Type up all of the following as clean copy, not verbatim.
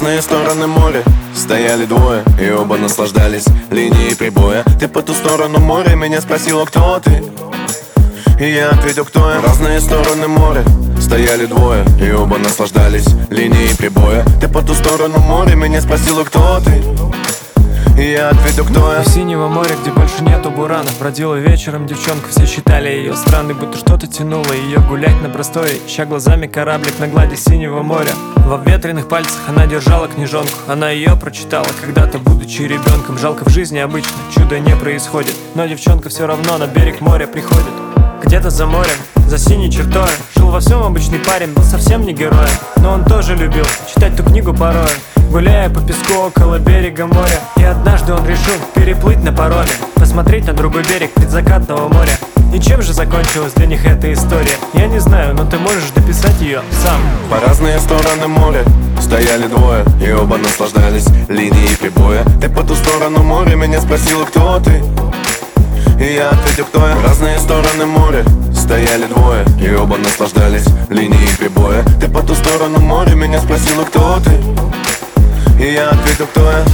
разные стороны моря стояли двое, и оба наслаждались линией прибоя. Ты по ту сторону моря, меня спросила, кто ты, и я ответил, кто я. Разные стороны моря стояли двое, и оба наслаждались линией прибоя. Ты по ту сторону моря, меня спросила, кто ты, и я ответил, кто я. У синего моря, где больше нету буранов, бродила вечером девчонка, все считали ее странной, будто что-то тянуло ее гулять на просторе, ища глазами кораблик на глади синего моря. В обветренных пальцах она держала книжонку, она ее прочитала когда-то, будучи ребенком. Жалко, в жизни обычно чудо не происходит, но девчонка все равно на берег моря приходит. Где-то за морем, за синей чертой, жил во всем обычный парень, был совсем не героем, но он тоже любил читать ту книгу порой, гуляя по песку около берега моря. И однажды он решил переплыть на пароме, посмотреть на другой берег предзакатного моря. И чем же закончилась для них эта история? Я не знаю, но ты можешь дописать ее сам. По разные стороны моря стояли двое, и оба наслаждались линией прибоя. Ты по ту сторону моря, меня спросила, кто ты, и я ответил, кто я. Разные стороны моря стояли двое, и оба наслаждались линией прибоя. Ты по ту сторону моря, меня спросила, кто ты, и я ответил, кто я.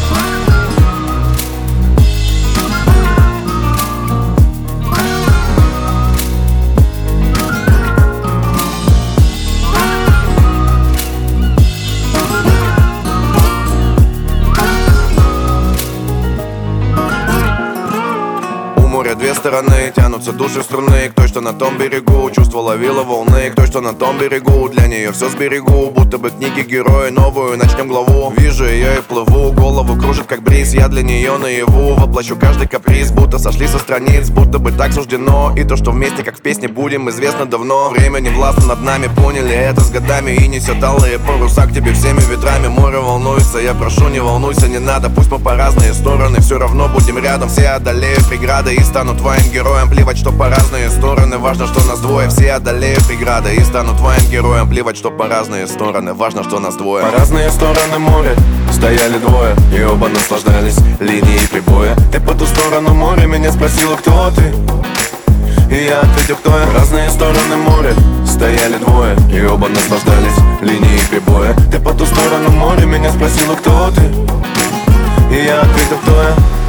Две стороны, тянутся души струны. Кто что на том берегу, чувство ловило волны. Кто что на том берегу, для нее все сберегу. Будто бы книги героя, новую начнем главу. Вижу ее и плыву, голову кружит как бриз. Я для нее наяву, воплощу каждый каприз. Будто сошли со страниц, будто бы так суждено. И то, что вместе, как в песне будем, известно давно. Время не властно над нами, поняли это с годами. И несет алые паруса к тебе всеми ветрами. Море волнуется, я прошу, не волнуйся, не надо. Пусть мы по разные стороны, все равно будем рядом. Все одолеют преграды и станут твоим героем. Плевать, что по разные стороны, важно, что нас двое. Все одолеют преграды и станут твоим героем. Плевать, что по разные стороны, важно, что нас двое. По разные стороны моря стояли двое, и оба наслаждались линией прибоя. Ты по ту сторону моря, меня спросила, кто ты, и я ответил, кто я. Разные стороны моря стояли двое, и оба наслаждались линией прибоя. Ты по ту сторону моря, меня спросила, кто ты, и я ответил, кто я.